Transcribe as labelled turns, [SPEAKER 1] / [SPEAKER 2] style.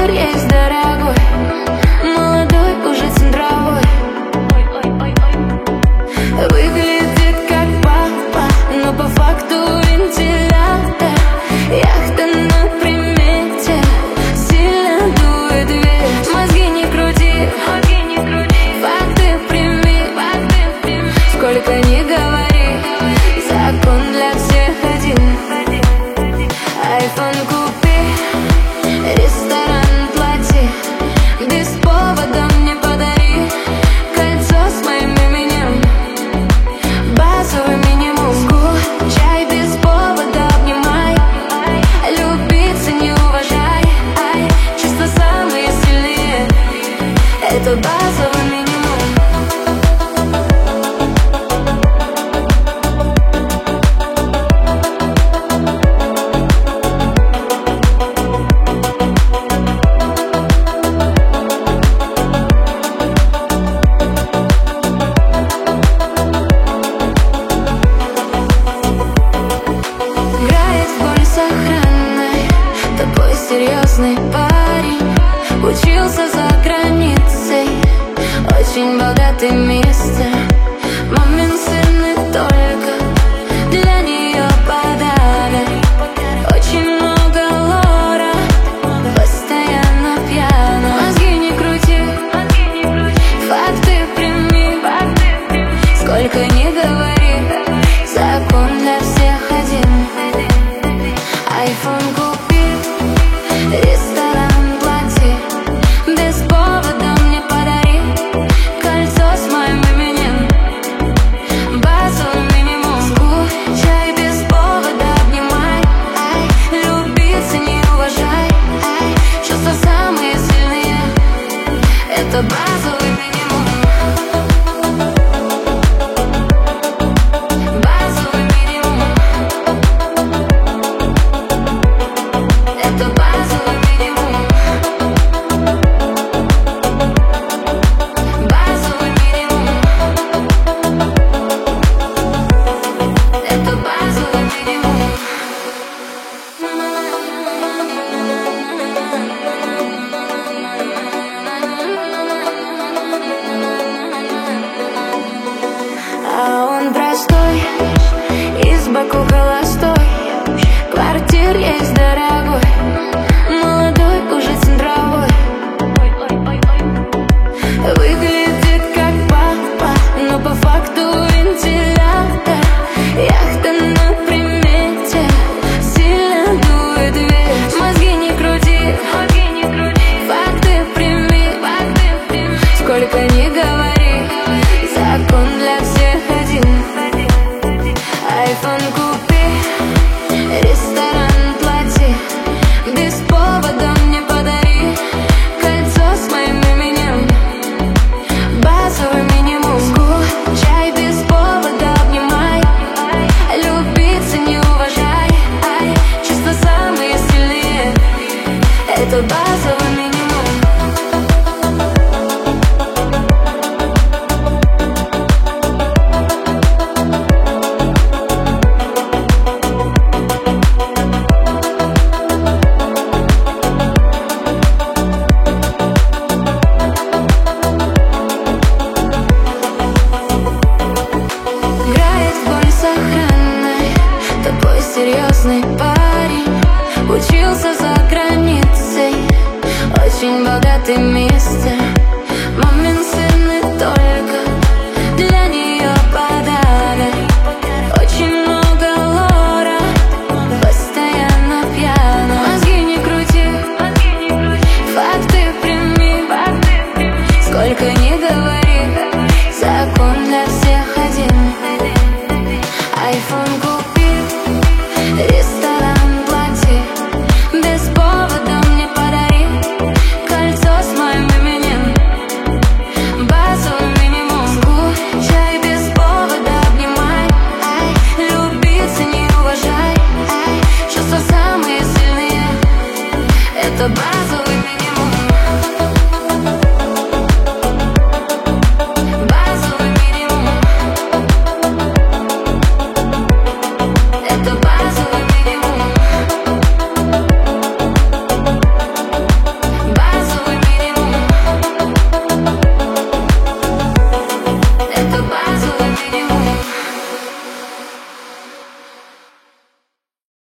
[SPEAKER 1] Квартир есть дорогой, молодой, уже центровой. Выглядит как папа, но по факту вентилятор. Яхта на примете, сильно дует ветер. Мозги не крути, факты прими. Сколько ни говори, закон для всех один. Айфон купи, ресторан плати, без повода мне подари кольцо с моим именем, базовый минимум. Скучай без повода, обнимай, любиться не уважай. Чувства самые сильные, это базовый минимум. Серьезный парень, учился за границей, очень богатый мистер. Мамин сын и только для нее подарок. Очень много лора, постоянно пьяна. Мозги не крути, факты прими. Сколько ни говори, закон для всех один. Айфон купи, ресторан плати, без повода мне подари кольцо с моим именем, базовый минимум. Скучай без повода, обнимай, любиться не уважай. Чувства самые сильные, это базовый минимум. Простой, из Баку холостой, квартир есть дорогой, молодой, уже центровой. Выглядит как папа, но по факту вентилятор. Яхта на примете, сильно дует ветер. Мозги не крути, факты прими. Сколько ни говори, закон для всех один. Айфон купи, ресторан плати, без повода мне подари кольцо с моим именем, базовый минимум. Скучай без повода, обнимай, любиться не уважай. Чувства самые сильные, это базовый минимум. Серьезный парень, учился за границей, очень богатый мистер. Мамин сын и только для нее подарок. Очень много лора, постоянно пьяна. Мозги не крути, факты прими. Сколько ни говори, закон для всех один. Айфон купи, ресторан плати, без повода мне подари кольцо с моим именем, базовый минимум. Скучай без повода, обнимай, любиться не уважай. Чувства самые сильные, это базовый минимум.